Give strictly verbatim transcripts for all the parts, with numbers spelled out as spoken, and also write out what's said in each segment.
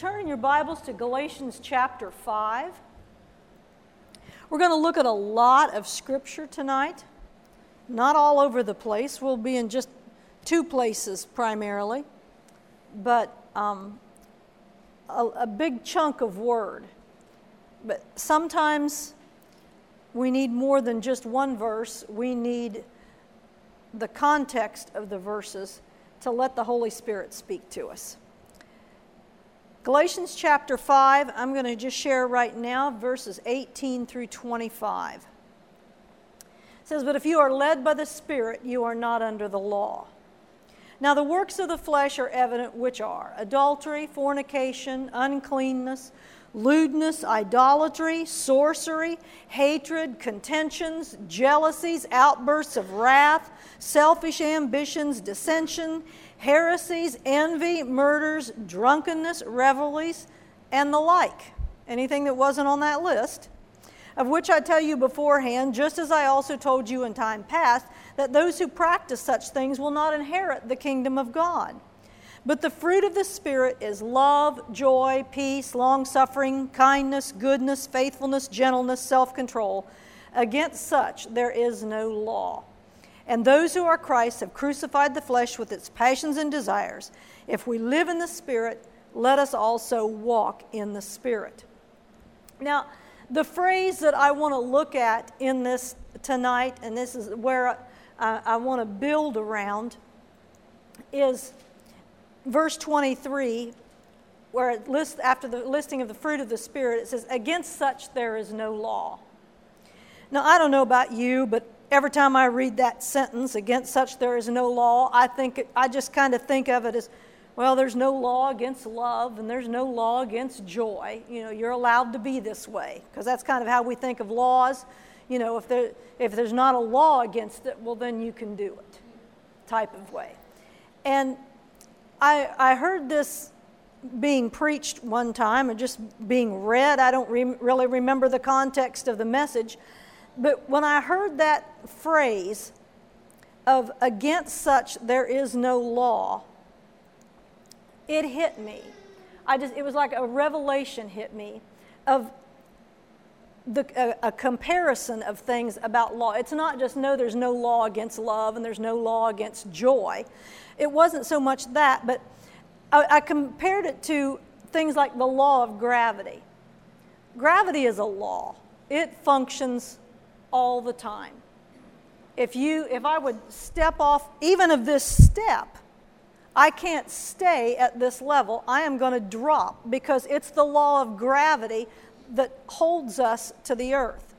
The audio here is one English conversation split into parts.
turn in your Bibles to Galatians chapter five. We're going to look at a lot of Scripture tonight. Not all over the place. We'll be in just two places primarily. But um, a, a big chunk of Word. But sometimes we need more than just one verse. We need the context of the verses to let the Holy Spirit speak to us. Galatians chapter five, I'm going to just share right now verses eighteen through twenty-five. It says, "But if you are led by the Spirit, you are not under the law. Now the works of the flesh are evident, which are adultery, fornication, uncleanness, lewdness, idolatry, sorcery, hatred, contentions, jealousies, outbursts of wrath, selfish ambitions, dissension, heresies, envy, murders, drunkenness, revelries, and the like." Anything that wasn't on that list. "Of which I tell you beforehand, just as I also told you in time past, that those who practice such things will not inherit the kingdom of God. But the fruit of the Spirit is love, joy, peace, long-suffering, kindness, goodness, faithfulness, gentleness, self-control. Against such there is no law. And those who are Christ have crucified the flesh with its passions and desires. If we live in the Spirit, let us also walk in the Spirit." Now, the phrase that I want to look at in this tonight, and this is where I, I want to build around, is verse twenty-three, where it lists, after the listing of the fruit of the Spirit, it says, "Against such there is no law." Now, I don't know about you, but every time I read that sentence, "against such there is no law," I think I just kind of think of it as, well, there's no law against love, and there's no law against joy. You know, you're allowed to be this way, because that's kind of how we think of laws. You know, if there if there's not a law against it, well, then you can do it, type of way. And I I heard this being preached one time, and just being read. I don't re- really remember the context of the message. But when I heard that phrase of "against such there is no law," it hit me. I just it was like a revelation hit me of the a, a comparison of things about law. It's not just, no, there's no law against love and there's no law against joy. It wasn't so much that, but I, I compared it to things like the law of gravity. Gravity is a law. It functions all the time. If you, if I would step off even of this step, I can't stay at this level. I am going to drop, because it's the law of gravity that holds us to the earth.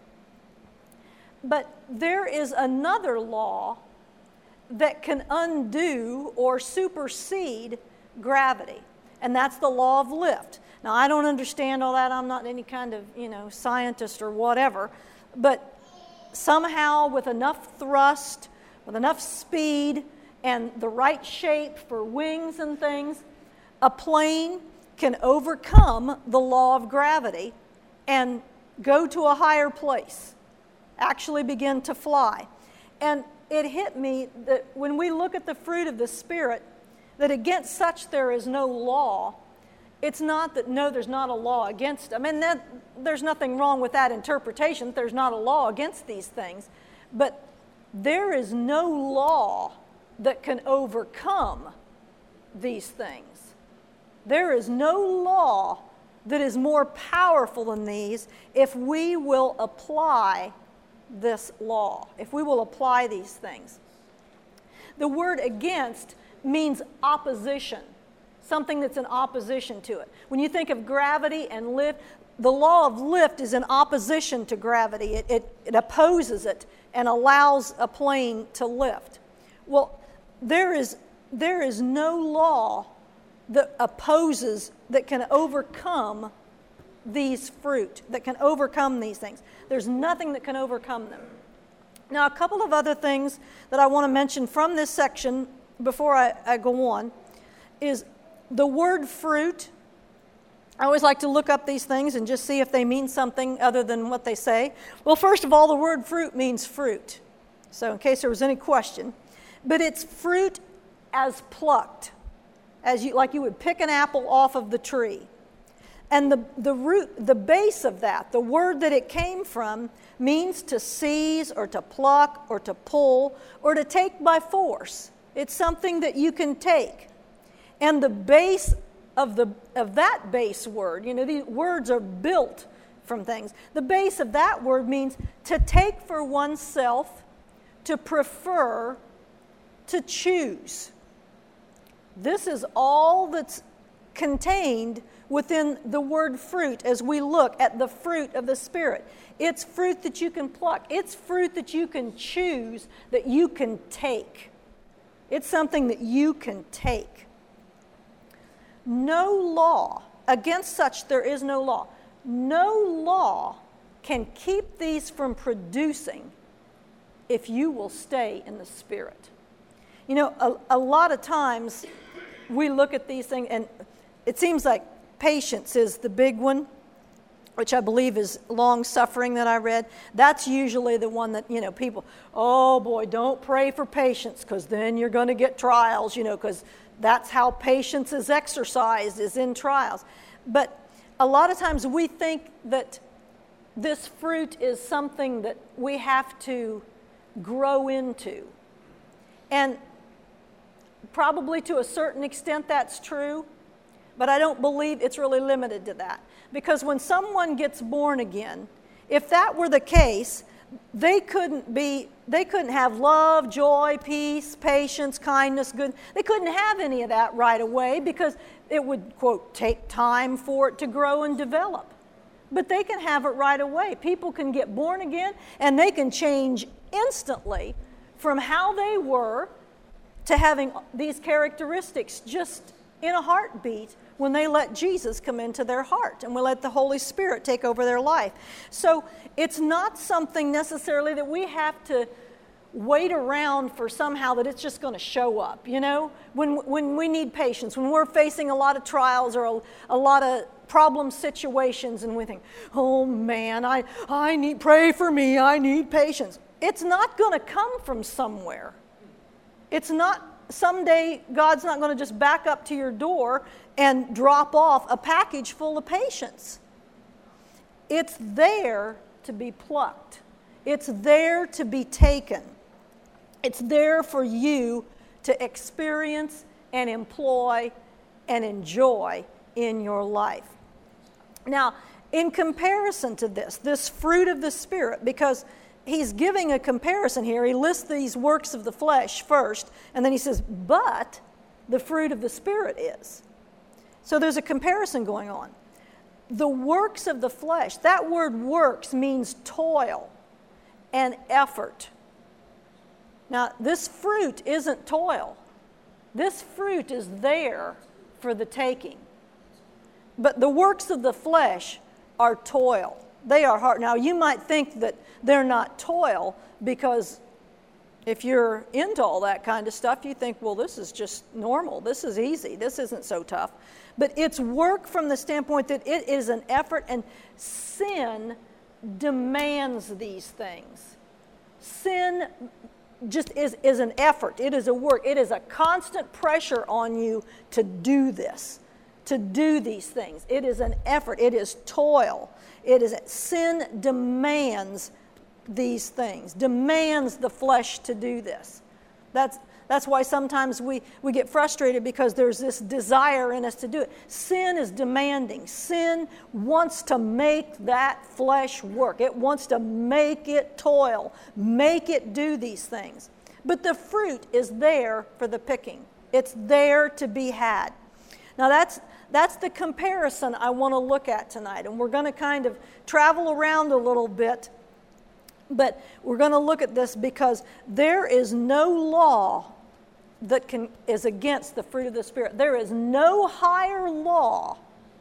But there is another law that can undo or supersede gravity, and that's the law of lift. Now, I don't understand all that. I'm not any kind of, you know, scientist or whatever, but somehow with enough thrust, with enough speed, and the right shape for wings and things, a plane can overcome the law of gravity and go to a higher place, actually begin to fly. And it hit me that when we look at the fruit of the Spirit, that against such there is no law. It's not that, no, there's not a law against them. And that, there's nothing wrong with that interpretation. There's not a law against these things. But there is no law that can overcome these things. There is no law that is more powerful than these if we will apply this law, if we will apply these things. The word "against" means opposition, something that's in opposition to it. When you think of gravity and lift, the law of lift is in opposition to gravity. It, it, it opposes it and allows a plane to lift. Well, there is, there is no law that opposes, that can overcome these fruit, that can overcome these things. There's nothing that can overcome them. Now, a couple of other things that I want to mention from this section before I, I go on is the word fruit. I always like to look up these things and just see if they mean something other than what they say. Well, first of all, the word fruit means fruit. So in case there was any question. But it's fruit as plucked, as you like you would pick an apple off of the tree. And the, the root, the base of that, the word that it came from, means to seize or to pluck or to pull or to take by force. It's something that you can take. And the base of, the, of that base word, you know, these words are built from things. The base of that word means to take for oneself, to prefer, to choose. This is all that's contained within the word fruit as we look at the fruit of the Spirit. It's fruit that you can pluck. It's fruit that you can choose, that you can take. It's something that you can take. No law, against such there is no law. No law can keep these from producing if you will stay in the Spirit. You know, a, a lot of times we look at these things and it seems like patience is the big one, which I believe is long-suffering that I read. That's usually the one that, you know, people, oh boy, don't pray for patience because then you're going to get trials, you know, because that's how patience is exercised, is in trials. But a lot of times we think that this fruit is something that we have to grow into. And probably to a certain extent that's true, but I don't believe it's really limited to that. Because when someone gets born again, if that were the case, they couldn't be, they couldn't have love, joy, peace, patience, kindness, good. They couldn't have any of that right away because it would, quote, take time for it to grow and develop. But they can have it right away. People can get born again and they can change instantly from how they were to having these characteristics just in a heartbeat when they let Jesus come into their heart and we let the Holy Spirit take over their life. So it's not something necessarily that we have to wait around for somehow that it's just going to show up, you know? When, when we need patience, when we're facing a lot of trials or a, a lot of problem situations and we think, oh man, I, I need, pray for me, I need patience. It's not going to come from somewhere. It's not, someday God's not going to just back up to your door and drop off a package full of patience. It's there to be plucked. It's there to be taken. It's there for you to experience and employ and enjoy in your life. Now, in comparison to this, this fruit of the Spirit, because he's giving a comparison here. He lists these works of the flesh first, and then he says, but the fruit of the Spirit is. So there's a comparison going on. The works of the flesh, that word works means toil and effort. Now, this fruit isn't toil. This fruit is there for the taking. But the works of the flesh are toil. They are hard. Now, you might think that they're not toil because if you're into all that kind of stuff, you think, well, this is just normal. This is easy. This isn't so tough. But it's work from the standpoint that it is an effort, and sin demands these things. Sin just is, is an effort. It is a work. It is a constant pressure on you to do this, to do these things. It is an effort. It is toil. It is sin demands these things, demands the flesh to do this. That's that's why sometimes we, we get frustrated because there's this desire in us to do it. Sin is demanding. Sin wants to make that flesh work. It wants to make it toil, make it do these things. But the fruit is there for the picking. It's there to be had. Now that's That's the comparison I want to look at tonight. And we're going to kind of travel around a little bit. But we're going to look at this because there is no law that can is against the fruit of the Spirit. There is no higher law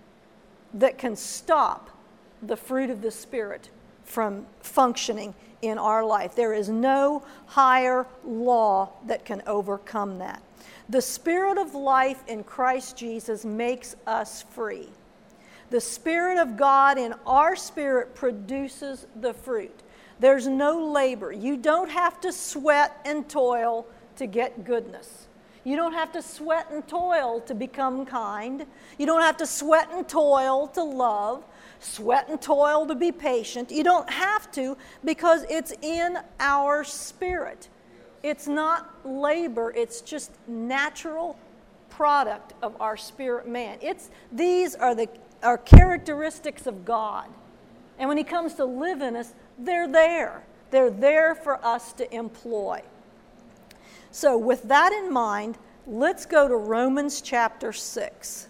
that can stop the fruit of the Spirit from functioning in our life. There is no higher law that can overcome that. The Spirit of life in Christ Jesus makes us free. The Spirit of God in our spirit produces the fruit. There's no labor. You don't have to sweat and toil to get goodness. You don't have to sweat and toil to become kind. You don't have to sweat and toil to love, sweat and toil to be patient. You don't have to, because it's in our spirit. It's not labor, it's just natural product of our spirit man. It's these are the are characteristics of God. And when he comes to live in us, they're there. They're there for us to employ. So with that in mind, let's go to Romans chapter six.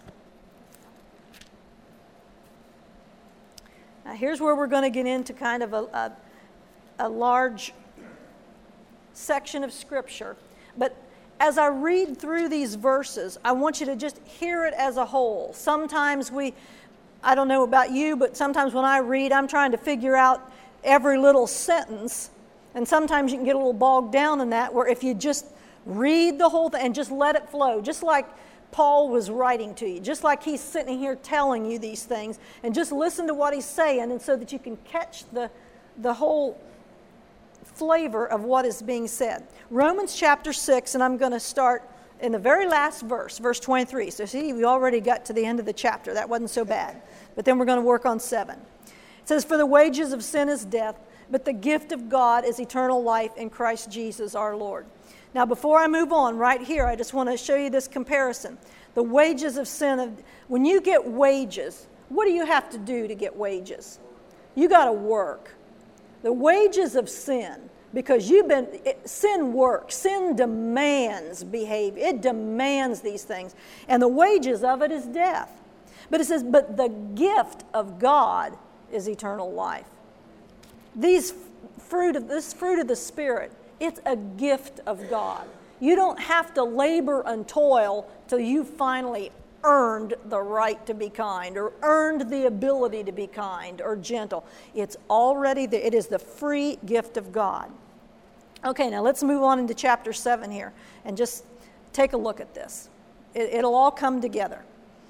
Now here's where we're going to get into kind of a, a, a large section of Scripture. But as I read through these verses, I want you to just hear it as a whole. Sometimes we, I don't know about you, but sometimes when I read, I'm trying to figure out every little sentence. And sometimes you can get a little bogged down in that, where if you just read the whole thing and just let it flow, just like Paul was writing to you, just like he's sitting here telling you these things, and just listen to what he's saying, and so that you can catch the, the whole flavor of what is being said. Romans chapter six, and I'm going to start in the very last verse, verse twenty-three. So see, we already got to the end of the chapter. That wasn't so bad. But then we're going to work on seven. It says, "For the wages of sin is death, but the gift of God is eternal life in Christ Jesus our Lord." Now, before I move on, right here, I just want to show you this comparison. The wages of sin. Of, when you get wages, what do you have to do to get wages? You got to work. The wages of sin, because you've been, it, sin works. Sin demands behavior. It demands these things. And the wages of it is death. But it says, but the gift of God is eternal life. These fruit of this fruit of the Spirit, it's a gift of God. You don't have to labor and toil till you finally earned the right to be kind, or earned the ability to be kind or gentle. It's already there. It is the free gift of God. Okay, now let's move on into chapter seven here and just take a look at this. It, it'll all come together.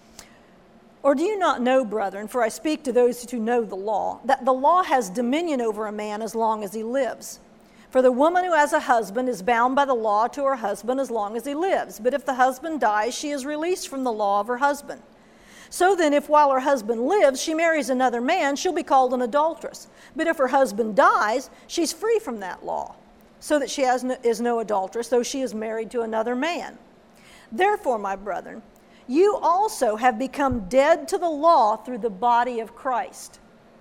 "Or do you not know, brethren, for I speak to those who know the law, that the law has dominion over a man as long as he lives? For the woman who has a husband is bound by the law to her husband as long as he lives. But if the husband dies, she is released from the law of her husband. So then, if while her husband lives, she marries another man, she'll be called an adulteress. But if her husband dies, she's free from that law, so that she has no, is no adulteress, though she is married to another man. Therefore, my brethren, you also have become dead to the law through the body of Christ,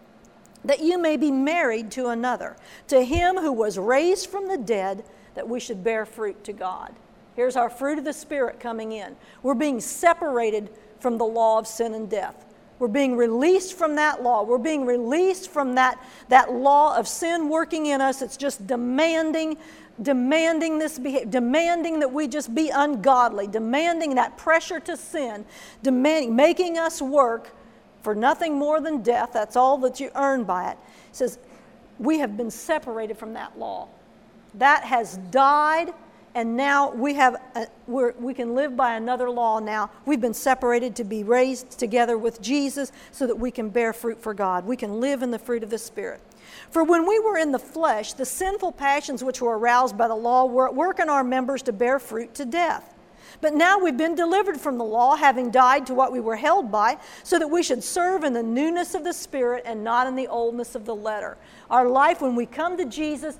that you may be married to another, to him who was raised from the dead, that we should bear fruit to God." Here's our fruit of the Spirit coming in. We're being separated from the law of sin and death. We're being released from that law. We're being released from that, that law of sin working in us. It's just demanding, demanding this behavior, demanding that we just be ungodly, demanding that pressure to sin, demanding, making us work for nothing more than death. That's all that you earn by it. It says, we have been separated from that law. That has died, and now we have a, we're, we can live by another law now. We've been separated to be raised together with Jesus so that we can bear fruit for God. We can live in the fruit of the Spirit. "For when we were in the flesh, the sinful passions which were aroused by the law were at work in our members to bear fruit to death. But now we've been delivered from the law, having died to what we were held by, so that we should serve in the newness of the Spirit and not in the oldness of the letter." Our life, when we come to Jesus,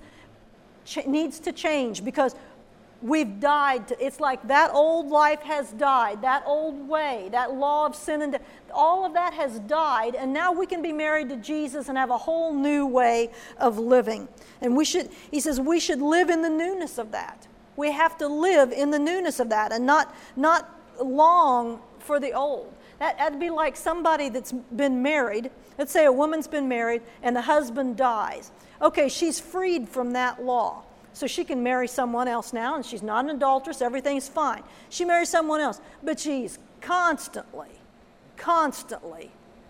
ch- needs to change, because we've died. To, it's like that old life has died, that old way, that law of sin and death. All of that has died, and now we can be married to Jesus and have a whole new way of living. And we should, he says, we should live in the newness of that. We have to live in the newness of that and not, not long for the old. That, that'd be like somebody that's been married. Let's say a woman's been married and the husband dies. Okay, she's freed from that law. So she can marry someone else now, and she's not an adulteress. Everything's fine. She marries someone else, but she's constantly, constantly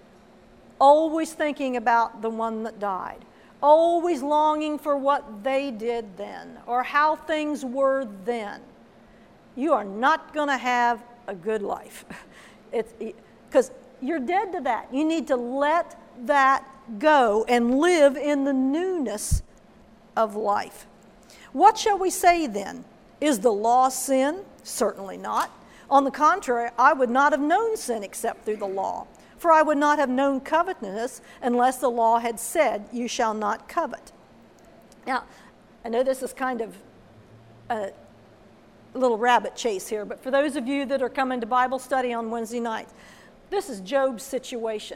always thinking about the one that died. Always longing for what they did then, or how things were then. You are not going to have a good life. It's because you're dead to that. You need to let that go and live in the newness of life. What shall we say then? Is the law sin? Certainly not. On the contrary, I would not have known sin except through the law. For I would not have known covetousness unless the law had said, you shall not covet. Now, I know this is kind of a little rabbit chase here, but for those of you that are coming to Bible study on Wednesday nights, this is Job's situation.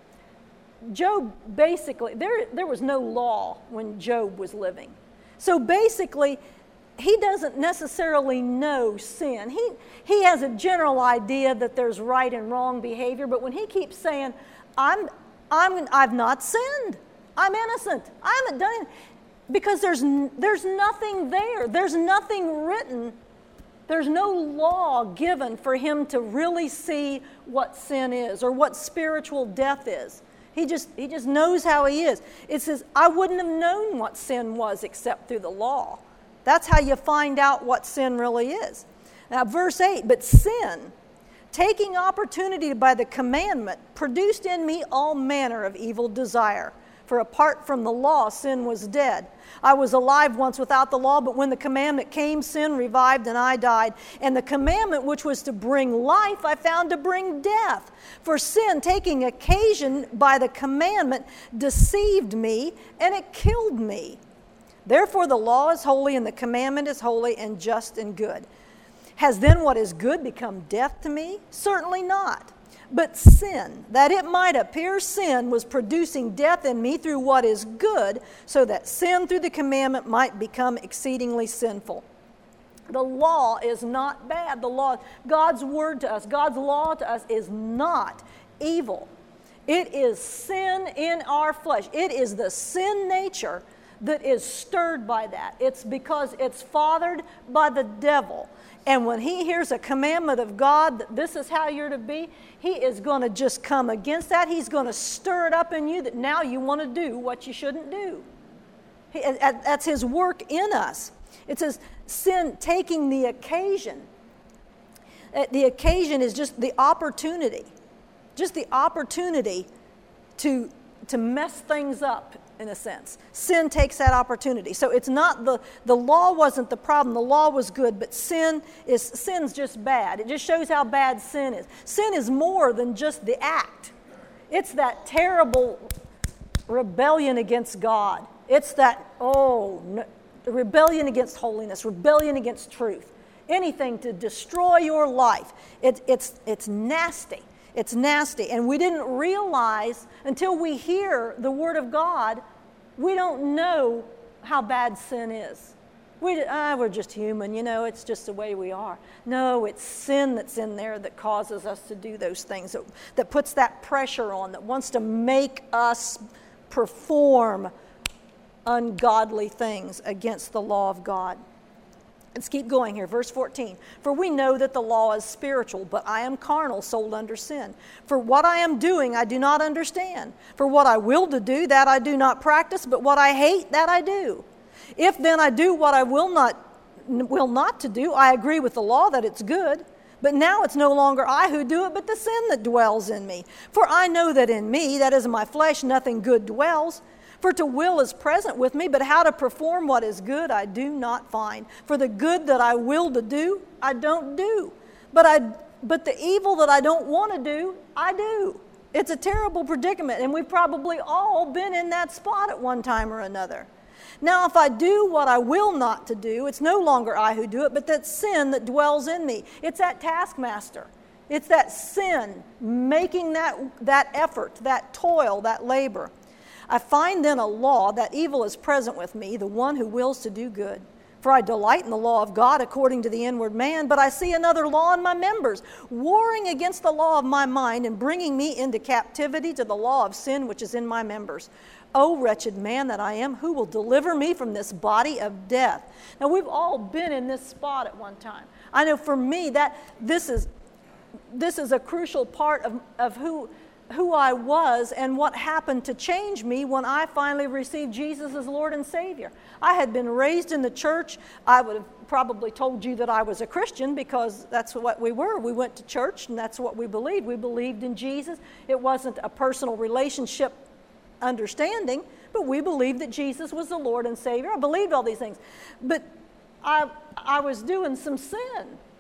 Job basically, there, there was no law when Job was living. So basically, he doesn't necessarily know sin. He, he has a general idea that there's right and wrong behavior, but when he keeps saying, I'm, I'm, I've not sinned, I'm innocent, I haven't done it, because there's, there's nothing there. There's nothing written. There's no law given for him to really see what sin is or what spiritual death is. He just, he just knows how he is. It says, I wouldn't have known what sin was except through the law. That's how you find out what sin really is. Now, verse eight, but sin, taking opportunity by the commandment, produced in me all manner of evil desire. For apart from the law, sin was dead. I was alive once without the law, but when the commandment came, sin revived and I died. And the commandment which was to bring life, I found to bring death. For sin, taking occasion by the commandment, deceived me, and it killed me. Therefore the law is holy, and the commandment is holy and just and good. Has then what is good become death to me? Certainly not. But sin, that it might appear sin, was producing death in me through what is good, so that sin through the commandment might become exceedingly sinful. The law is not bad. The law, God's word to us, God's law to us is not evil. It is sin in our flesh. It is the sin nature that is stirred by that. It's because it's fathered by the devil. And when he hears a commandment of God that this is how you're to be, he is going to just come against that. He's going to stir it up in you that now you want to do what you shouldn't do. He, that's his work in us. It says sin taking the occasion. The occasion is just the opportunity. Just the opportunity to, to mess things up, in a sense. Sin takes that opportunity. So it's not the, the law wasn't the problem. The law was good, but sin is, sin's just bad. It just shows how bad sin is. Sin is more than just the act. It's that terrible rebellion against God. It's that, oh, no, rebellion against holiness, rebellion against truth. Anything to destroy your life. It, it's, it's nasty. It's nasty. And we didn't realize until we hear the Word of God, we don't know how bad sin is. We, ah, we're just human, you know, it's just the way we are. No, it's sin that's in there that causes us to do those things, that, that puts that pressure on, that wants to make us perform ungodly things against the law of God. Let's keep going here. Verse fourteen. For we know that the law is spiritual, but I am carnal, sold under sin. For what I am doing, I do not understand. For what I will to do, that I do not practice, but what I hate, that I do. If then I do what I will not, will not to do, I agree with the law that it's good. But now it's no longer I who do it, but the sin that dwells in me. For I know that in me, that is in my flesh, nothing good dwells. For to will is present with me, but how to perform what is good I do not find. For the good that I will to do, I don't do. But I, but the evil that I don't want to do, I do. It's a terrible predicament, and we've probably all been in that spot at one time or another. Now, if I do what I will not to do, it's no longer I who do it, but that sin that dwells in me. It's that taskmaster. It's that sin making that, that effort, that toil, that labor. I find then a law that evil is present with me, the one who wills to do good. For I delight in the law of God according to the inward man, but I see another law in my members, warring against the law of my mind and bringing me into captivity to the law of sin which is in my members. O wretched man that I am, who will deliver me from this body of death? Now, we've all been in this spot at one time. I know for me that this is, this is a crucial part of, of who... who I was and what happened to change me when I finally received Jesus as Lord and Savior. I had been raised in the church. I would have probably told you that I was a Christian because that's what we were. We went to church and that's what we believed. We believed in Jesus. It wasn't a personal relationship understanding, but we believed that Jesus was the Lord and Savior. I believed all these things. But I, I was doing some sin.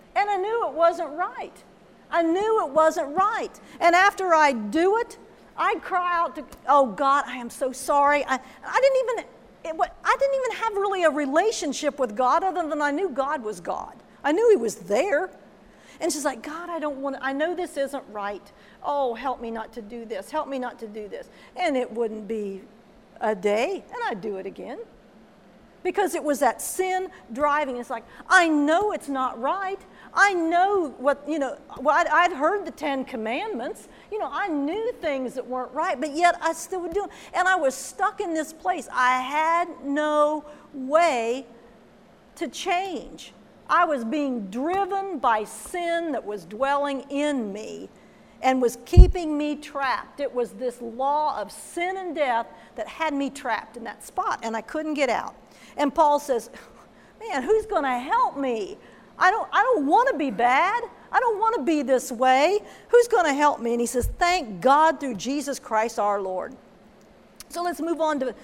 And I knew it wasn't right. I knew it wasn't right. And after I do it, I'd cry out to, oh God, I am so sorry. I, I didn't even, it, I didn't even have really a relationship with God other than I knew God was God. I knew He was there. And she's like, God, I don't want to, I know this isn't right. Oh, help me not to do this. Help me not to do this. And it wouldn't be a day, and I'd do it again. Because it was that sin driving. It's like, I know it's not right. I know what, you know, well, I'd, I'd heard the Ten Commandments. You know, I knew things that weren't right, but yet I still would do it. And I was stuck in this place. I had no way to change. I was being driven by sin that was dwelling in me and was keeping me trapped. It was this law of sin and death that had me trapped in that spot, and I couldn't get out. And Paul says, man, who's going to help me? I don't, I don't want to be bad. I don't want to be this way. Who's going to help me? And he says, thank God through Jesus Christ our Lord. So let's move on to,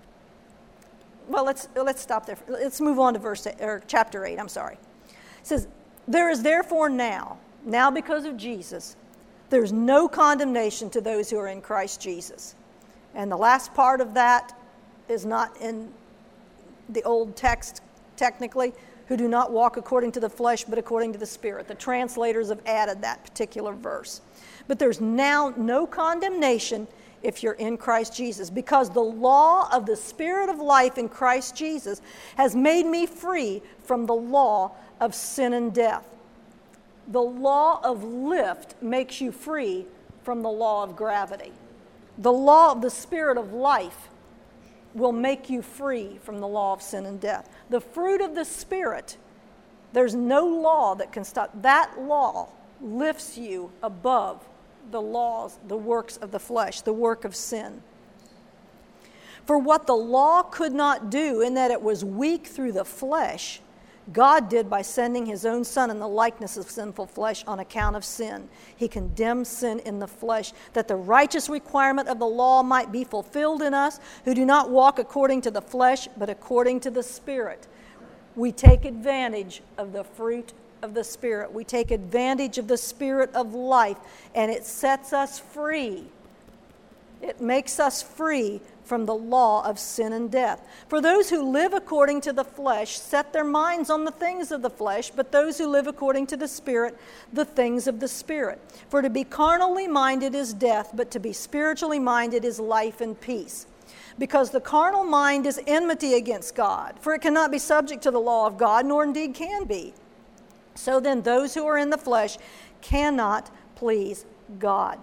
well, let's let's stop there. Let's move on to verse eight, or chapter eight, I'm sorry. It says, there is therefore now, now because of Jesus, there's no condemnation to those who are in Christ Jesus. And the last part of that is not in the old text technically, who do not walk according to the flesh, but according to the Spirit. The translators have added that particular verse. But there's now no condemnation if you're in Christ Jesus, because the law of the Spirit of life in Christ Jesus has made me free from the law of sin and death. The law of lift makes you free from the law of gravity. The law of the Spirit of life will make you free from the law of sin and death. The fruit of the Spirit, there's no law that can stop. That law lifts you above the laws, the works of the flesh, the work of sin. For what the law could not do, in that it was weak through the flesh, God did by sending His own Son in the likeness of sinful flesh on account of sin. He condemned sin in the flesh, that the righteous requirement of the law might be fulfilled in us, who do not walk according to the flesh, but according to the Spirit. We take advantage of the fruit of the Spirit. We take advantage of the Spirit of life, and it sets us free. It makes us free from the law of sin and death. For those who live according to the flesh set their minds on the things of the flesh, but those who live according to the Spirit, the things of the Spirit. For to be carnally minded is death, but to be spiritually minded is life and peace. Because the carnal mind is enmity against God, for it cannot be subject to the law of God, nor indeed can be. So then those who are in the flesh cannot please God.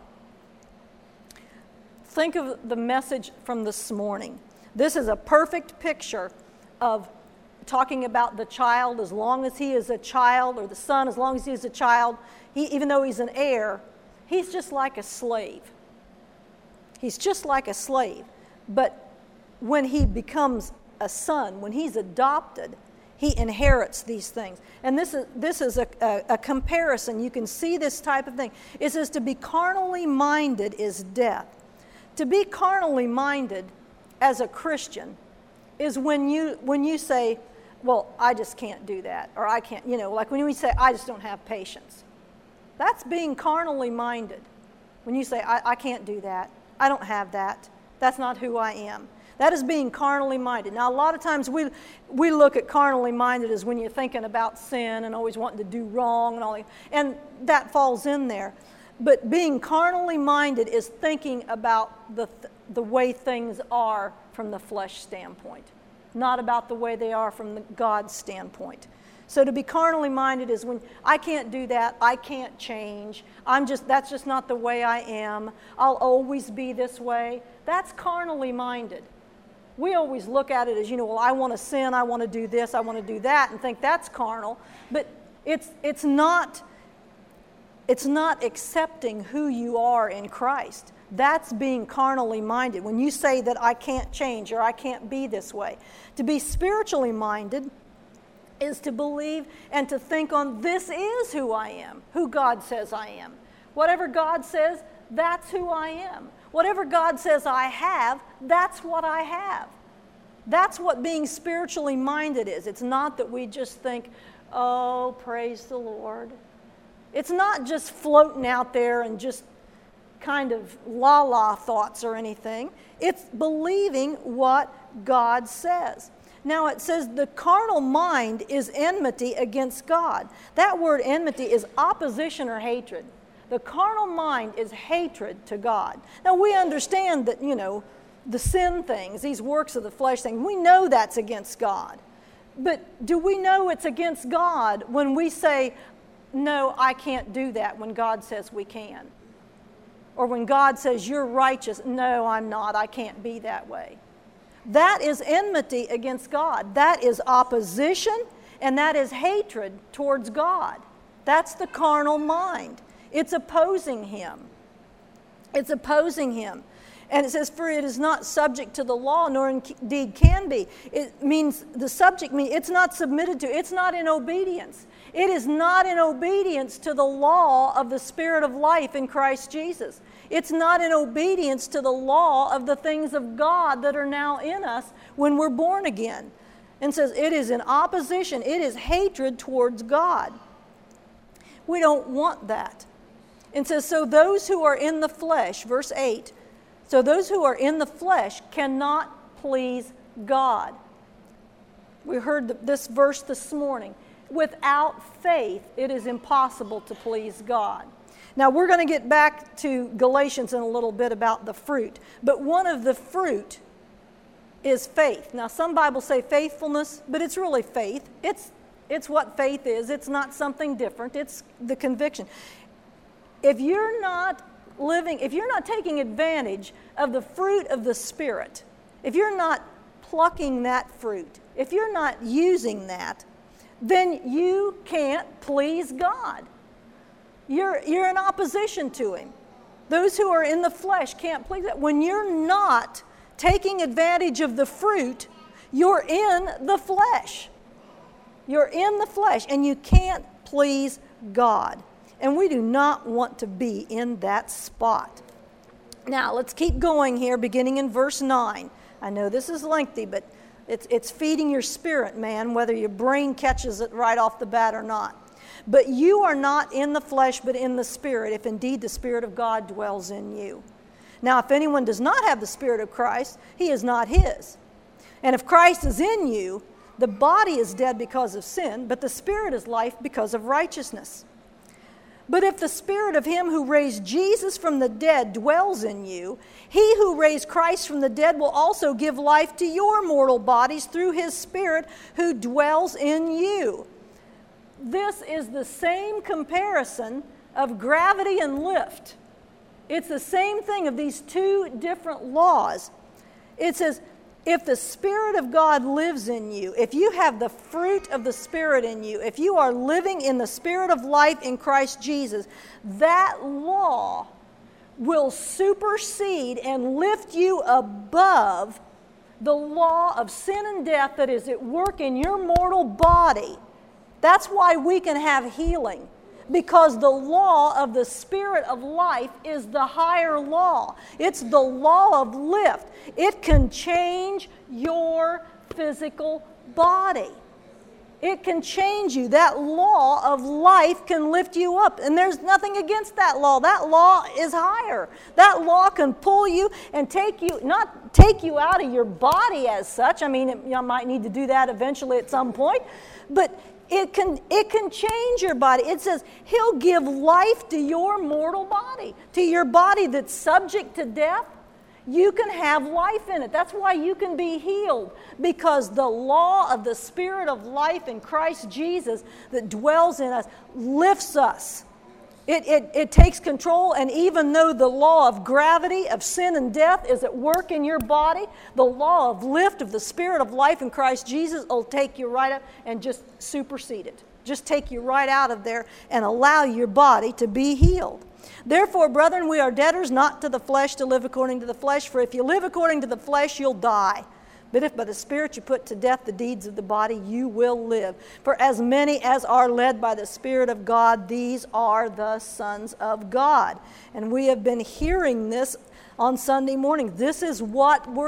Think of the message from this morning. This is a perfect picture of talking about the child as long as he is a child, or the son as long as he is a child. He, even though he's an heir, he's just like a slave. He's just like a slave. But when he becomes a son, when he's adopted, he inherits these things. And this is this is a, a, a comparison. You can see this type of thing. It says to be carnally minded is death. To be carnally minded as a Christian is when you when you say, well, I just can't do that, or I can't, you know, like when we say, I just don't have patience. That's being carnally minded. When you say, I, I can't do that, I don't have that, that's not who I am. That is being carnally minded. Now, a lot of times we we look at carnally minded as when you're thinking about sin and always wanting to do wrong and all that, and that falls in there. But being carnally minded is thinking about the the way things are from the flesh standpoint, not about the way they are from the God's standpoint. So to be carnally minded is when I can't do that, I can't change, I'm just that's just not the way I am, I'll always be this way. That's carnally minded. We always look at it as, you know, well, I want to sin, I want to do this, I want to do that, and think that's carnal. But it's it's not it's not accepting who you are in Christ. That's being carnally minded. When you say that I can't change or I can't be this way. To be spiritually minded is to believe and to think on, this is who I am, who God says I am. Whatever God says, that's who I am. Whatever God says I have, that's what I have. That's what being spiritually minded is. It's not that we just think, Oh, praise the Lord. It's not just floating out there and just kind of la-la thoughts or anything. It's believing what God says. Now it says the carnal mind is enmity against God. That word enmity is opposition or hatred. The carnal mind is hatred to God. Now we understand that, you know, the sin things, these works of the flesh things, we know that's against God. But do we know it's against God when we say, no, I can't do that, when God says we can? Or when God says, you're righteous, no, I'm not, I can't be that way. That is enmity against God. That is opposition, and that is hatred towards God. That's the carnal mind. It's opposing Him. It's opposing Him. And it says, for it is not subject to the law, nor indeed can be. It means, the subject means it's not submitted to, it's not in obedience. It is not in obedience to the law of the Spirit of life in Christ Jesus. It's not in obedience to the law of the things of God that are now in us when we're born again. And says it is in opposition, it is hatred towards God. We don't want that. And says, so those who are in the flesh, verse eight, so those who are in the flesh cannot please God. We heard this verse this morning. Without faith, it is impossible to please God. Now, we're going to get back to Galatians in a little bit about the fruit. But one of the fruit is faith. Now, some Bibles say faithfulness, but it's really faith. It's, it's what faith is. It's not something different. It's the conviction. If you're not living, if you're not taking advantage of the fruit of the Spirit, if you're not plucking that fruit, if you're not using that, then you can't please God. You're, you're in opposition to Him. Those who are in the flesh can't please God. When you're not taking advantage of the fruit, you're in the flesh. You're in the flesh, and you can't please God. And we do not want to be in that spot. Now, let's keep going here, beginning in verse nine. I know this is lengthy, but it's, it's feeding your spirit, man, whether your brain catches it right off the bat or not. But you are not in the flesh, but in the Spirit, if indeed the Spirit of God dwells in you. Now, if anyone does not have the Spirit of Christ, he is not his. And if Christ is in you, the body is dead because of sin, but the Spirit is life because of righteousness. But if the Spirit of Him who raised Jesus from the dead dwells in you, He who raised Christ from the dead will also give life to your mortal bodies through His Spirit who dwells in you. This is the same comparison of gravity and lift. It's the same thing of these two different laws. It says, if the Spirit of God lives in you, if you have the fruit of the Spirit in you, if you are living in the Spirit of life in Christ Jesus, that law will supersede and lift you above the law of sin and death that is at work in your mortal body. That's why we can have healing, because the law of the Spirit of life is the higher law. It's the law of lift. It can change your physical body. It can change you. That law of life can lift you up, and there's nothing against that law. That law is higher. That law can pull you and take you, not take you out of your body as such. I mean, it, you might need to do that eventually at some point, but It can, it can change your body. It says He'll give life to your mortal body, to your body that's subject to death. You can have life in it. That's why you can be healed, because the law of the Spirit of life in Christ Jesus that dwells in us lifts us. It, it, it takes control, and even though the law of gravity, of sin and death is at work in your body, the law of lift of the Spirit of life in Christ Jesus will take you right up and just supersede it. Just take you right out of there and allow your body to be healed. Therefore, brethren, we are debtors not to the flesh to live according to the flesh, for if you live according to the flesh, you'll die. But if by the Spirit you put to death the deeds of the body, you will live. For as many as are led by the Spirit of God, these are the sons of God. And we have been hearing this on Sunday morning. This is what we're,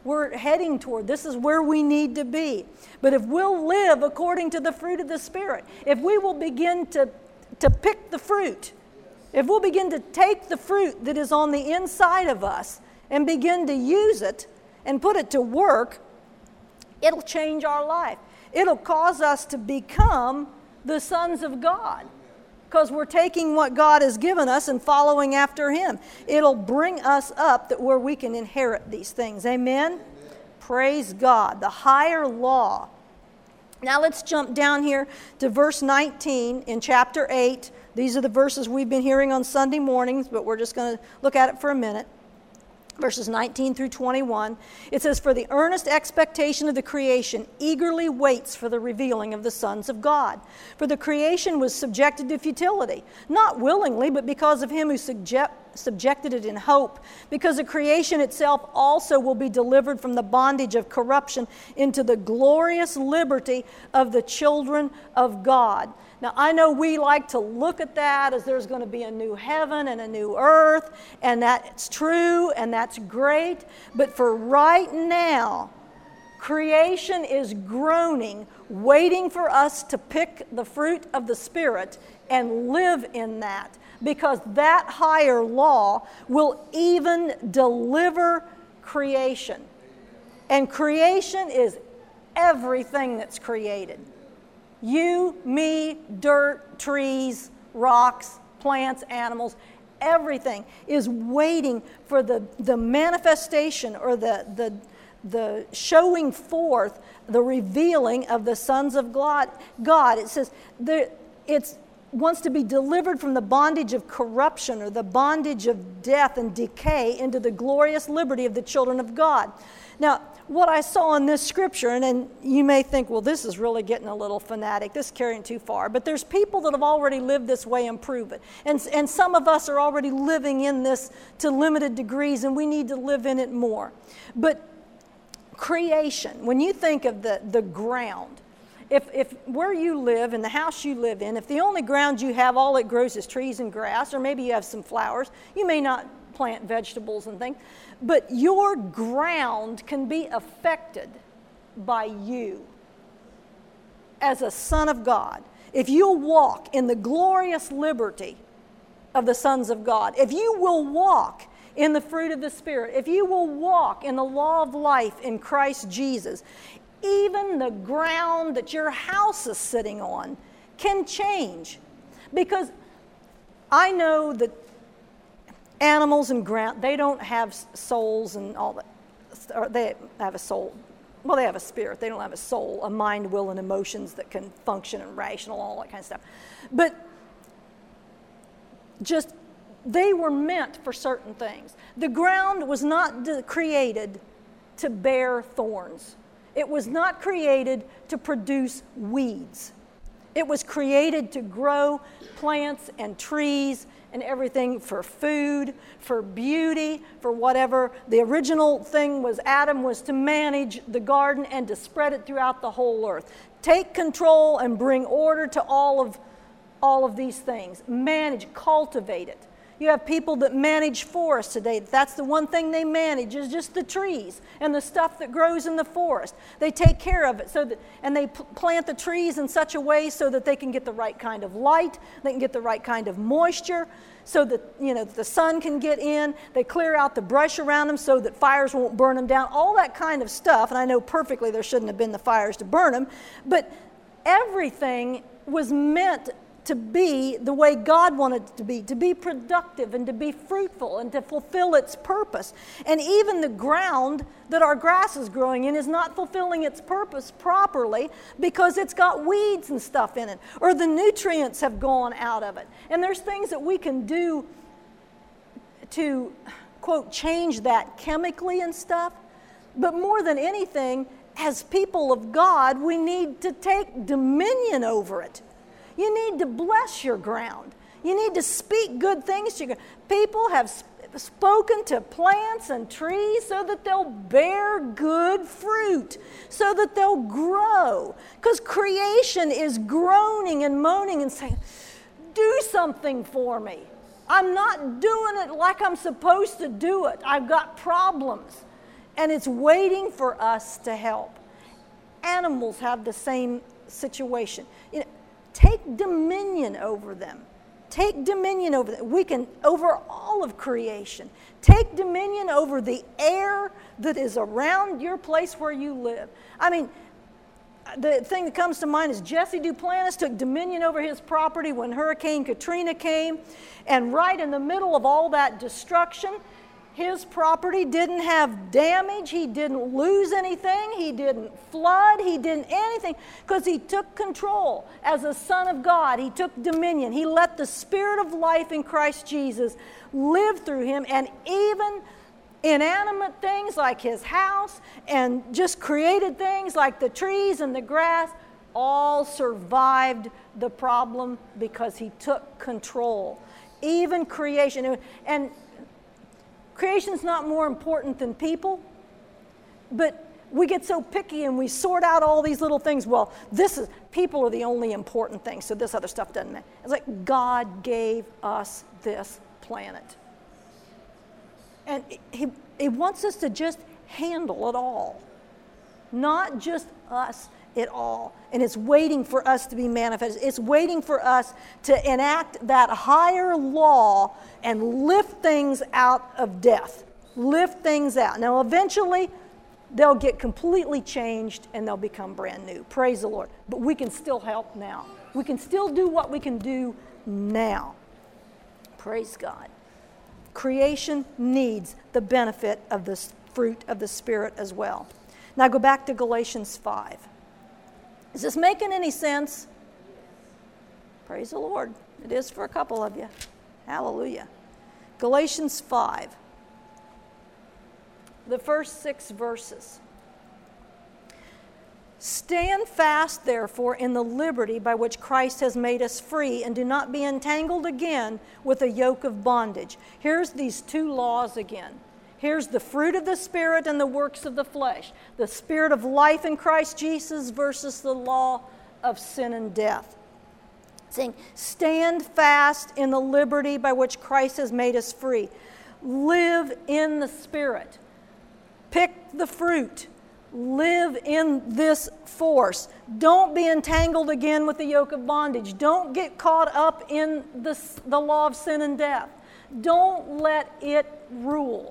we're heading toward. This is where we need to be. But if we'll live according to the fruit of the Spirit, if we will begin to, to pick the fruit, if we'll begin to take the fruit that is on the inside of us and begin to use it and put it to work, it'll change our life. It'll cause us to become the sons of God, because we're taking what God has given us and following after Him. It'll bring us up that where we can inherit these things. Amen? Amen. Praise God. The higher law. Now let's jump down here to verse nineteen in chapter eight. These are the verses we've been hearing on Sunday mornings, but we're just going to look at it for a minute. Verses nineteen through twenty-one. It says, "For the earnest expectation of the creation eagerly waits for the revealing of the sons of God. For the creation was subjected to futility, not willingly, but because of Him who subject, subjected it in hope. Because the creation itself also will be delivered from the bondage of corruption into the glorious liberty of the children of God." Now, I know we like to look at that as there's going to be a new heaven and a new earth, and that's true, and that's great. But for right now, creation is groaning, waiting for us to pick the fruit of the Spirit and live in that, because that higher law will even deliver creation. And creation is everything that's created. You, me, dirt, trees, rocks, plants, animals, everything is waiting for the, the manifestation or the, the, the showing forth, the revealing of the sons of God. God, it says it wants to be delivered from the bondage of corruption or the bondage of death and decay into the glorious liberty of the children of God. Now, what I saw in this scripture, and then you may think, well, this is really getting a little fanatic, this is carrying too far, but there's people that have already lived this way and prove it. And, and some of us are already living in this to limited degrees, and we need to live in it more. But creation, when you think of the, the ground, if, if where you live and the house you live in, if the only ground you have, all it grows is trees and grass, or maybe you have some flowers, you may not plant vegetables and things, but your ground can be affected by you as a son of God. If you'll walk in the glorious liberty of the sons of God, if you will walk in the fruit of the Spirit, if you will walk in the law of life in Christ Jesus, even the ground that your house is sitting on can change. Because I know that animals and ground, they don't have souls and all that. Or they have a soul. Well, they have a spirit. They don't have a soul, a mind, will, and emotions that can function and rational, all that kind of stuff. But just, they were meant for certain things. The ground was not created to bear thorns. It was not created to produce weeds. It was created to grow plants and trees and everything for food, for beauty, for whatever. The original thing was Adam was to manage the garden and to spread it throughout the whole earth. Take control and bring order to all of, all of these things. Manage, cultivate it. You have people that manage forests today. That's the one thing they manage is just the trees and the stuff that grows in the forest. They take care of it so that, and they p- plant the trees in such a way so that they can get the right kind of light, they can get the right kind of moisture, so that you know the sun can get in. They clear out the brush around them so that fires won't burn them down. All that kind of stuff. And I know perfectly there shouldn't have been the fires to burn them, but everything was meant to be the way God wanted it to be, to be productive and to be fruitful and to fulfill its purpose. And even the ground that our grass is growing in is not fulfilling its purpose properly because it's got weeds and stuff in it, or the nutrients have gone out of it. And there's things that we can do to, quote, change that chemically and stuff. But more than anything, as people of God, we need to take dominion over it. You need to bless your ground. You need to speak good things to your ground. People have sp- spoken to plants and trees so that they'll bear good fruit, so that they'll grow. Because creation is groaning and moaning and saying, do something for me. I'm not doing it like I'm supposed to do it. I've got problems. And it's waiting for us to help. Animals have the same situation. You know, take dominion over them. Take dominion over them. We can, over all of creation. Take dominion over the air that is around your place where you live. I mean, the thing that comes to mind is Jesse Duplantis took dominion over his property when Hurricane Katrina came. And right in the middle of all that destruction, his property didn't have damage. He didn't lose anything. He didn't flood. He didn't anything because he took control. As a son of God, he took dominion. He let the Spirit of life in Christ Jesus live through him. And even inanimate things like his house and just created things like the trees and the grass all survived the problem because he took control. Even creation. And creation's not more important than people, but we get so picky and we sort out all these little things. Well, this is people are the only important thing, so this other stuff doesn't matter. It's like God gave us this planet. And he, he wants us to just handle it all, not just us at all. And it's waiting for us to be manifested. It's waiting for us to enact that higher law and lift things out of death. Lift things out. Now, eventually, they'll get completely changed and they'll become brand new. Praise the Lord. But we can still help now. We can still do what we can do now. Praise God. Creation needs the benefit of the fruit of the Spirit as well. Now go back to Galatians five. Is this making any sense? Praise the Lord. It is for a couple of you. Hallelujah. Galatians five. The first six verses. Stand fast, therefore, in the liberty by which Christ has made us free, and do not be entangled again with a yoke of bondage. Here's these two laws again. Here's the fruit of the Spirit and the works of the flesh. The Spirit of life in Christ Jesus versus the law of sin and death. Saying, stand fast in the liberty by which Christ has made us free. Live in the Spirit. Pick the fruit. Live in this force. Don't be entangled again with the yoke of bondage. Don't get caught up in this, the law of sin and death. Don't let it rule.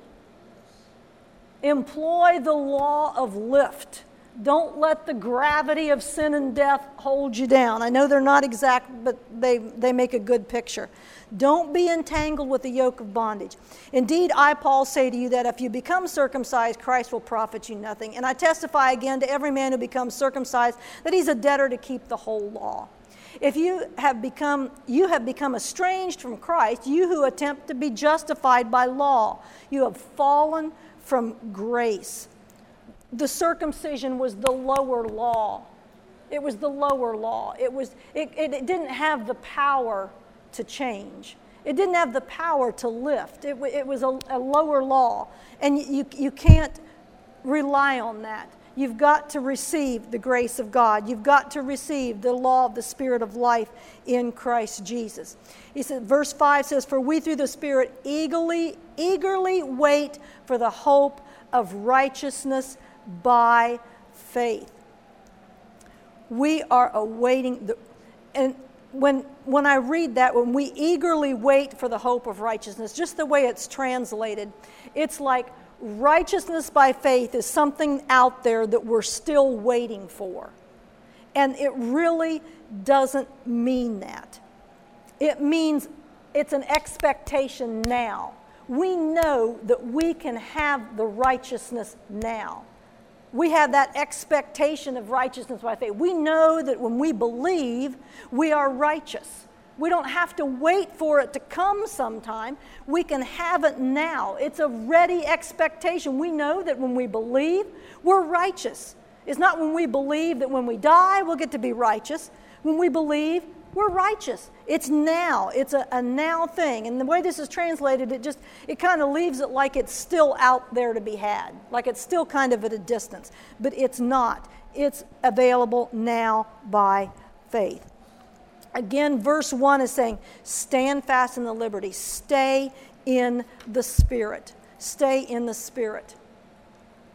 Employ the law of lift. Don't let the gravity of sin and death hold you down. I know they're not exact, but they, they make a good picture. Don't be entangled with the yoke of bondage. Indeed, I, Paul, say to you that if you become circumcised, Christ will profit you nothing. And I testify again to every man who becomes circumcised that he's a debtor to keep the whole law. If you have become you have become estranged from Christ, you who attempt to be justified by law, you have fallen from grace. The circumcision was the lower law. It was the lower law. It was it, it, it didn't have the power to change. It didn't have the power to lift. It, it was a, a lower law. And you, you can't rely on that. You've got to receive the grace of God. You've got to receive the law of the Spirit of life in Christ Jesus. He said, verse five says, for we through the Spirit eagerly, eagerly wait for the hope of righteousness by faith. We are awaiting the, and when when I read that, when we eagerly wait for the hope of righteousness, just the way it's translated, it's like righteousness by faith is something out there that we're still waiting for. And it really doesn't mean that. It means it's an expectation now. We know that we can have the righteousness now. We have that expectation of righteousness by faith. We know that when we believe, we are righteous. We don't have to wait for it to come sometime. We can have it now. It's a ready expectation. We know that when we believe, we're righteous. It's not when we believe that when we die, we'll get to be righteous. When we believe, we're righteous. It's now. It's a, a now thing. And the way this is translated, it just, it kind of leaves it like it's still out there to be had. Like it's still kind of at a distance. But it's not. It's available now by faith. Again, verse one is saying, stand fast in the liberty. Stay in the Spirit. Stay in the Spirit.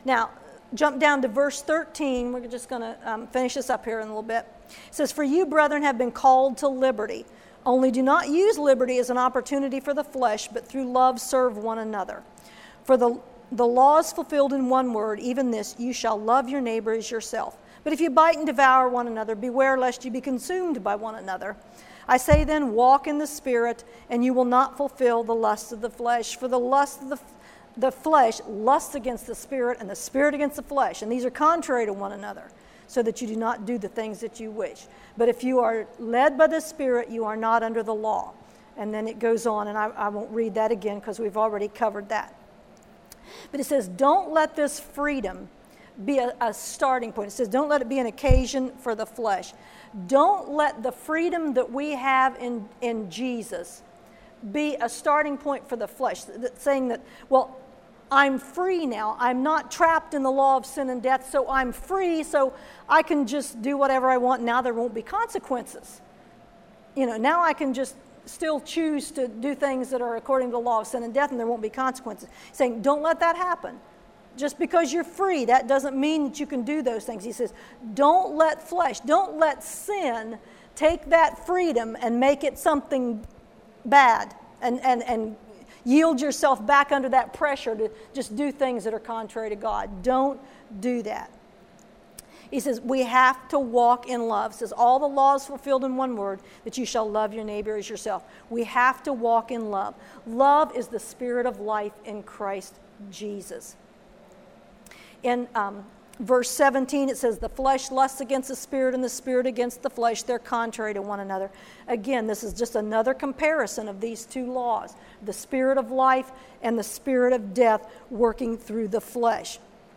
Now, jump down to verse thirteen. We're just going to um, finish this up here in a little bit. It says, "For you, brethren, have been called to liberty. Only do not use liberty as an opportunity for the flesh, but through love serve one another. For the, the law is fulfilled in one word, even this, you shall love your neighbor as yourself. But if you bite and devour one another, beware lest you be consumed by one another. I say then, walk in the Spirit, and you will not fulfill the lust of the flesh. For the lust of the, the flesh lusts against the Spirit, and the Spirit against the flesh. And these are contrary to one another, so that you do not do the things that you wish. But if you are led by the Spirit, you are not under the law." And then it goes on, and I, I won't read that again because we've already covered that. But it says, don't let this freedom be a, a starting point. It says, don't let it be an occasion for the flesh. Don't let the freedom that we have in, in Jesus be a starting point for the flesh. That, saying that, well, I'm free now. I'm not trapped in the law of sin and death, so I'm free, so I can just do whatever I want. Now there won't be consequences. You know, now I can just still choose to do things that are according to the law of sin and death, and there won't be consequences. Saying, don't let that happen. Just because you're free, that doesn't mean that you can do those things. He says, don't let flesh, don't let sin take that freedom and make it something bad and, and, and yield yourself back under that pressure to just do things that are contrary to God. Don't do that. He says, we have to walk in love. He says, all the laws fulfilled in one word, that you shall love your neighbor as yourself. We have to walk in love. Love is the spirit of life in Christ Jesus. In um, verse seventeen, it says, the flesh lusts against the spirit and the spirit against the flesh. They're contrary to one another. Again, this is just another comparison of these two laws, the spirit of life and the spirit of death working through the flesh.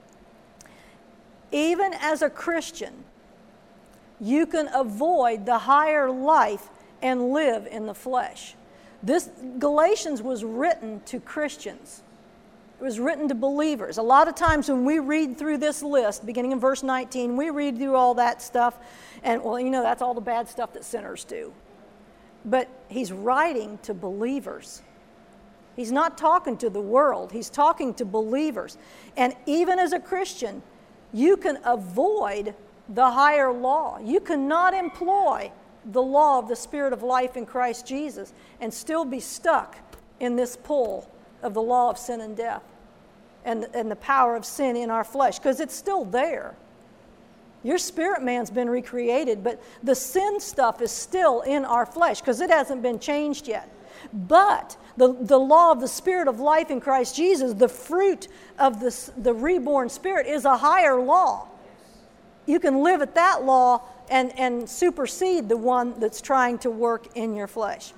Even as a Christian, you can avoid the higher life and live in the flesh. This Galatians was written to Christians. It was written to believers. A lot of times when we read through this list, beginning in verse nineteen, we read through all that stuff, and, well, you know, that's all the bad stuff that sinners do. But he's writing to believers. He's not talking to the world. He's talking to believers. And even as a Christian, you can avoid the higher law. You cannot employ the law of the Spirit of life in Christ Jesus and still be stuck in this pull of the law of sin and death and, and the power of sin in our flesh, because it's still there. Your spirit man's been recreated, but the sin stuff is still in our flesh because it hasn't been changed yet. But the, the law of the Spirit of life in Christ Jesus, the fruit of the, the reborn spirit, is a higher law. You can live at that law and, and supersede the one that's trying to work in your flesh.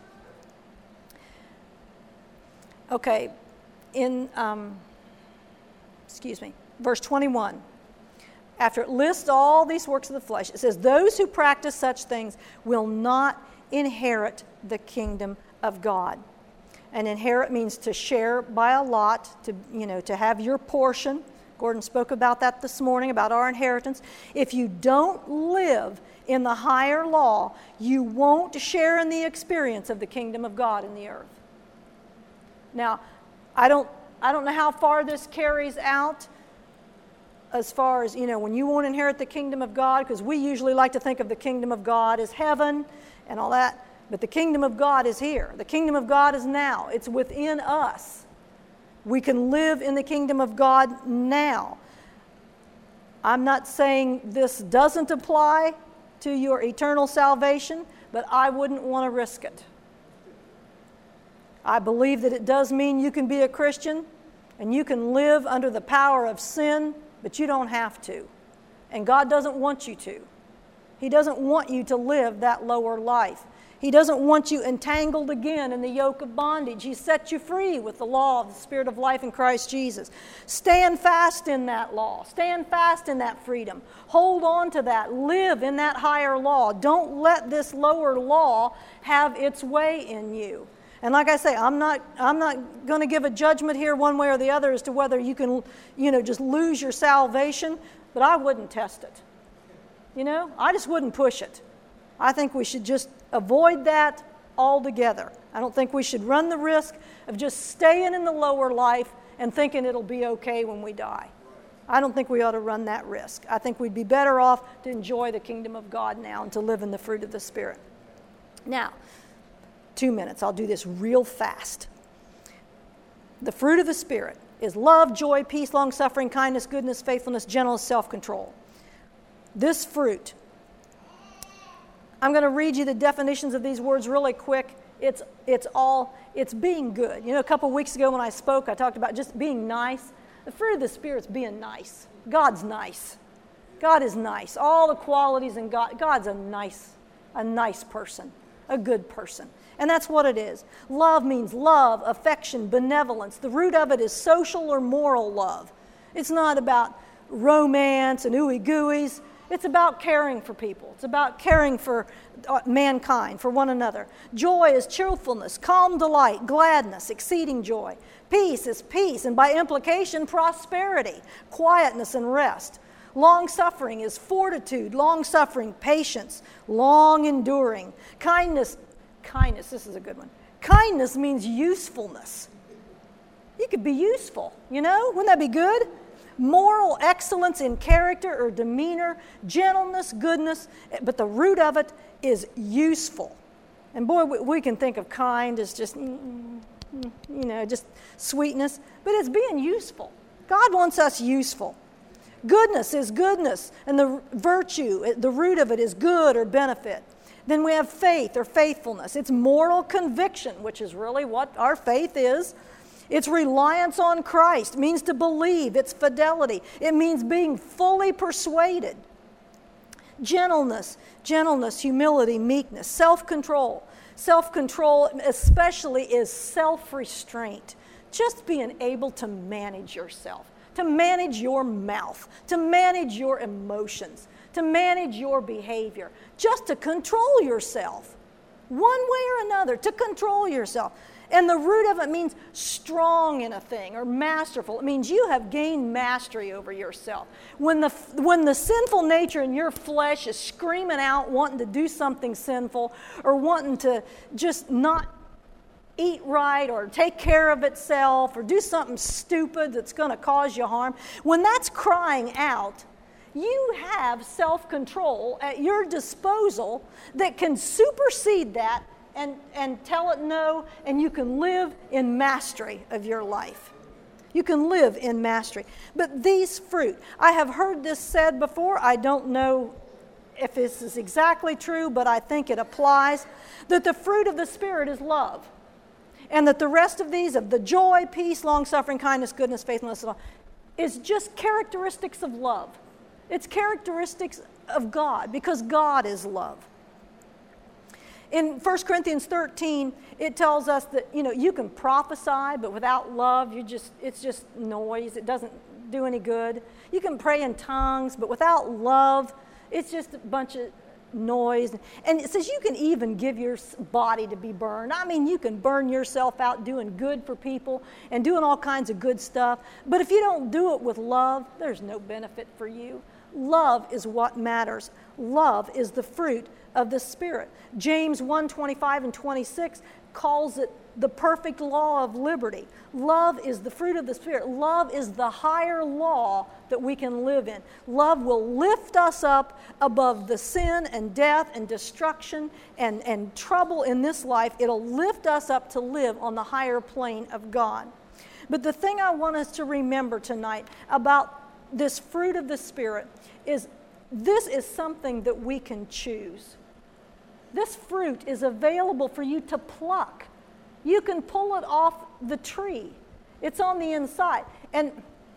Okay, in, um, excuse me, verse twenty-one. After it lists all these works of the flesh, it says, those who practice such things will not inherit the kingdom of God. And inherit means to share by a lot, to, you know, to have your portion. Gordon spoke about that this morning, about our inheritance. If you don't live in the higher law, you won't share in the experience of the kingdom of God in the earth. Now, I don't, I don't know how far this carries out as far as, you know, when you won't inherit the kingdom of God, because we usually like to think of the kingdom of God as heaven and all that. But the kingdom of God is here. The kingdom of God is now. It's within us. We can live in the kingdom of God now. I'm not saying this doesn't apply to your eternal salvation, but I wouldn't want to risk it. I believe that it does mean you can be a Christian and you can live under the power of sin, but you don't have to. And God doesn't want you to. He doesn't want you to live that lower life. He doesn't want you entangled again in the yoke of bondage. He set you free with the law of the Spirit of life in Christ Jesus. Stand fast in that law. Stand fast in that freedom. Hold on to that. Live in that higher law. Don't let this lower law have its way in you. And like I say, I'm not I'm not going to give a judgment here one way or the other as to whether you can, you know, just lose your salvation, but I wouldn't test it. You know, I just wouldn't push it. I think we should just avoid that altogether. I don't think we should run the risk of just staying in the lower life and thinking it'll be okay when we die. I don't think we ought to run that risk. I think we'd be better off to enjoy the kingdom of God now and to live in the fruit of the Spirit. Now, two minutes. I'll do this real fast. The fruit of the Spirit is love, joy, peace, long-suffering, kindness, goodness, faithfulness, gentleness, self-control. This fruit, I'm going to read you the definitions of these words really quick. It's, it's all, it's being good. You know, a couple weeks ago when I spoke, I talked about just being nice. The fruit of the Spirit's being nice. God's nice. God is nice. All the qualities in God. God's a nice, a nice person, a good person. And that's what it is. Love means love, affection, benevolence. The root of it is social or moral love. It's not about romance and ooey gooeys. It's about caring for people. It's about caring for mankind, for one another. Joy is cheerfulness, calm delight, gladness, exceeding joy. Peace is peace, and by implication, prosperity, quietness, and rest. Long-suffering is fortitude, long-suffering, patience, long-enduring. Kindness, kindness, this is a good one. Kindness means usefulness. You could be useful, you know? Wouldn't that be good? Moral excellence in character or demeanor, gentleness, goodness, but the root of it is useful. And boy, we can think of kind as just, you know, just sweetness, but it's being useful. God wants us useful. Goodness is goodness, and the virtue, the root of it is good or benefit. Then we have faith or faithfulness. It's moral conviction, which is really what our faith is. It's reliance on Christ. It means to believe. It's fidelity. It means being fully persuaded. Gentleness, gentleness, humility, meekness, self-control. Self-control especially is self-restraint. Just being able to manage yourself, to manage your mouth, to manage your emotions, to manage your behavior, just to control yourself, one way or another, to control yourself. And the root of it means strong in a thing or masterful. It means you have gained mastery over yourself. When the, when the sinful nature in your flesh is screaming out, wanting to do something sinful or wanting to just not eat right or take care of itself or do something stupid that's going to cause you harm, when that's crying out, you have self-control at your disposal that can supersede that and, and tell it no, and you can live in mastery of your life. You can live in mastery. But these fruit, I have heard this said before. I don't know if this is exactly true, but I think it applies, that the fruit of the Spirit is love. And that the rest of these, of the joy, peace, long-suffering, kindness, goodness, faithfulness, is just characteristics of love. It's characteristics of God, because God is love. In First Corinthians thirteen, it tells us that, you know, you can prophesy, but without love, you just it's just noise. It doesn't do any good. You can pray in tongues, but without love, it's just a bunch of noise. And it says you can even give your body to be burned. I mean, you can burn yourself out doing good for people and doing all kinds of good stuff. But if you don't do it with love, there's no benefit for you. Love is what matters. Love is the fruit of the Spirit. James one twenty-five and twenty-six calls it the perfect law of liberty. Love is the fruit of the Spirit. Love is the higher law that we can live in. Love will lift us up above the sin and death and destruction and, and trouble in this life. It'll lift us up to live on the higher plane of God. But the thing I want us to remember tonight about this fruit of the Spirit is this is something that we can choose. This fruit is available for you to pluck. You can pull it off the tree. It's on the inside. And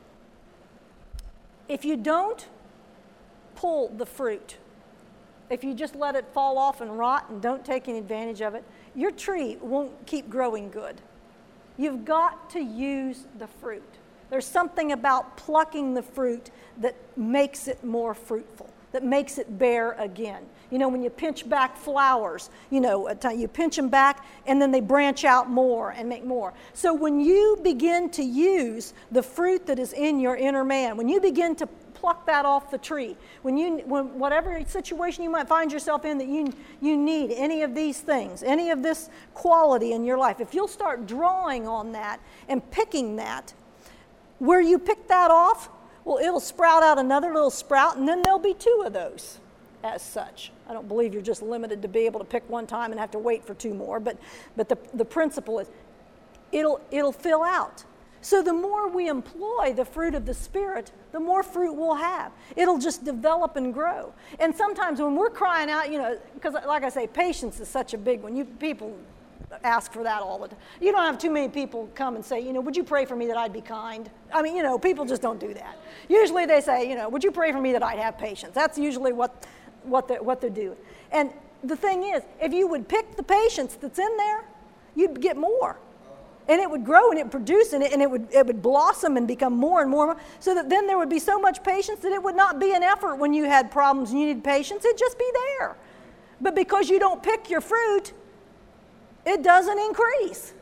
if you don't pull the fruit, if you just let it fall off and rot and don't take any advantage of it, your tree won't keep growing good. You've got to use the fruit. There's something about plucking the fruit that makes it more fruitful, that makes it bear again. You know, when you pinch back flowers, you know, you pinch them back and then they branch out more and make more. So when you begin to use the fruit that is in your inner man, when you begin to pluck that off the tree, when you, when whatever situation you might find yourself in that you, you need any of these things, any of this quality in your life, if you'll start drawing on that and picking that, where you pick that off Well, it'll sprout out another little sprout, and then there'll be two of those as such. I don't believe you're just limited to be able to pick one time and have to wait for two more, but, but the, the principle is it'll, it'll fill out. So the more we employ the fruit of the Spirit, the more fruit we'll have. It'll just develop and grow. And sometimes when we're crying out, you know, because like I say, patience is such a big one. You people ask for that all the time. You don't have too many people come and say, you know, would you pray for me that I'd be kind? I mean, you know, people just don't do that. Usually they say, you know, would you pray for me that I'd have patience? That's usually what, what, they're, what they're doing. And the thing is, if you would pick the patience that's in there, you'd get more. And it would grow and it would produce and it, and it would it would blossom and become more and more, so that then there would be so much patience that it would not be an effort when you had problems and you needed patience. It'd just be there. But because you don't pick your fruit, it doesn't increase.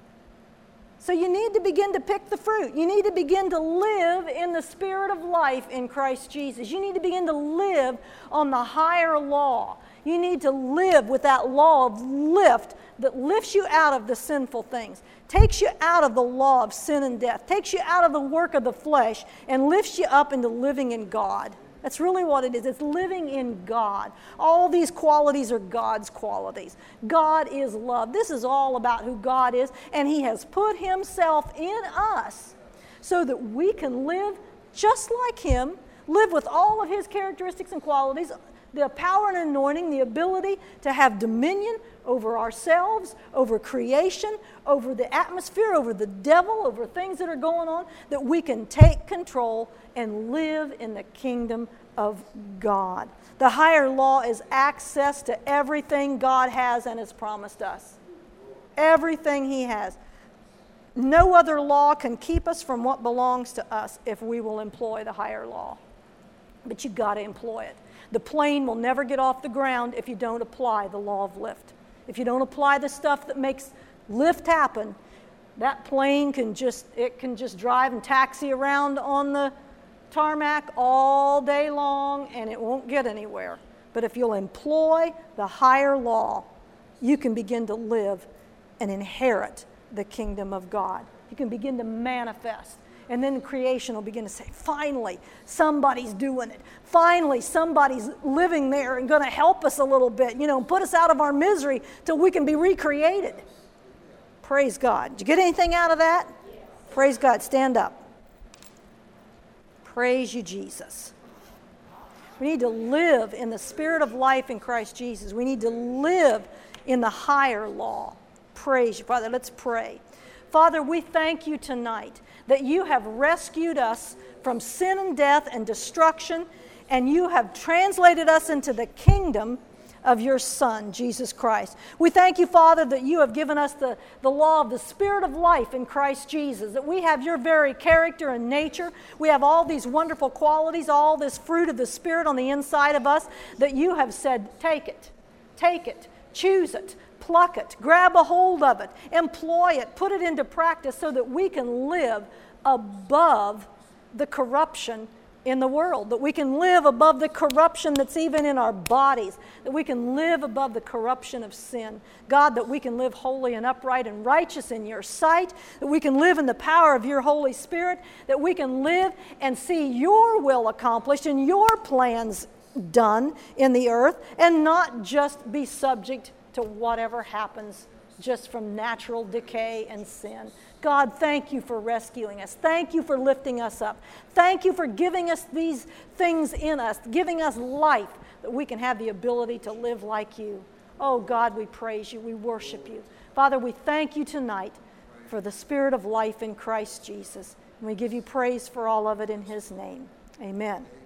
So you need to begin to pick the fruit. You need to begin to live in the spirit of life in Christ Jesus. You need to begin to live on the higher law. You need to live with that law of lift that lifts you out of the sinful things, takes you out of the law of sin and death, takes you out of the work of the flesh, and lifts you up into living in God. That's really what it is. It's living in God. All these qualities are God's qualities. God is love. This is all about who God is, and He has put Himself in us so that we can live just like Him, live with all of His characteristics and qualities, the power and anointing, the ability to have dominion over ourselves, over creation, over the atmosphere, over the devil, over things that are going on, that we can take control and live in the kingdom of God. The higher law is access to everything God has and has promised us. Everything He has. No other law can keep us from what belongs to us if we will employ the higher law. But you've got to employ it. The plane will never get off the ground if you don't apply the law of lift. If you don't apply the stuff that makes lift happen, that plane can just, it can just drive and taxi around on the tarmac all day long and it won't get anywhere. But if you'll employ the higher law, you can begin to live and inherit the kingdom of God. You can begin to manifest. And then creation will begin to say, finally, somebody's doing it. Finally, somebody's living there and going to help us a little bit, you know, put us out of our misery till we can be recreated. Praise God. Did you get anything out of that? Yes. Praise God. Stand up. Praise you, Jesus. We need to live in the spirit of life in Christ Jesus. We need to live in the higher law. Praise you, Father. Let's pray. Father, we thank you tonight that you have rescued us from sin and death and destruction, and you have translated us into the kingdom of your Son, Jesus Christ. We thank you, Father, that you have given us the, the law of the Spirit of life in Christ Jesus, that we have your very character and nature. We have all these wonderful qualities, all this fruit of the Spirit on the inside of us, that you have said, take it, take it, choose it, pluck it, grab a hold of it, employ it, put it into practice so that we can live above the corruption in the world, that we can live above the corruption that's even in our bodies, that we can live above the corruption of sin. God, that we can live holy and upright and righteous in your sight, that we can live in the power of your Holy Spirit, that we can live and see your will accomplished and your plans done in the earth, and not just be subject to whatever happens just from natural decay and sin. God, thank you for rescuing us. Thank you for lifting us up. Thank you for giving us these things in us, giving us life, that we can have the ability to live like you. Oh, God, we praise you. We worship you. Father, we thank you tonight for the spirit of life in Christ Jesus. And we give you praise for all of it in his name. Amen.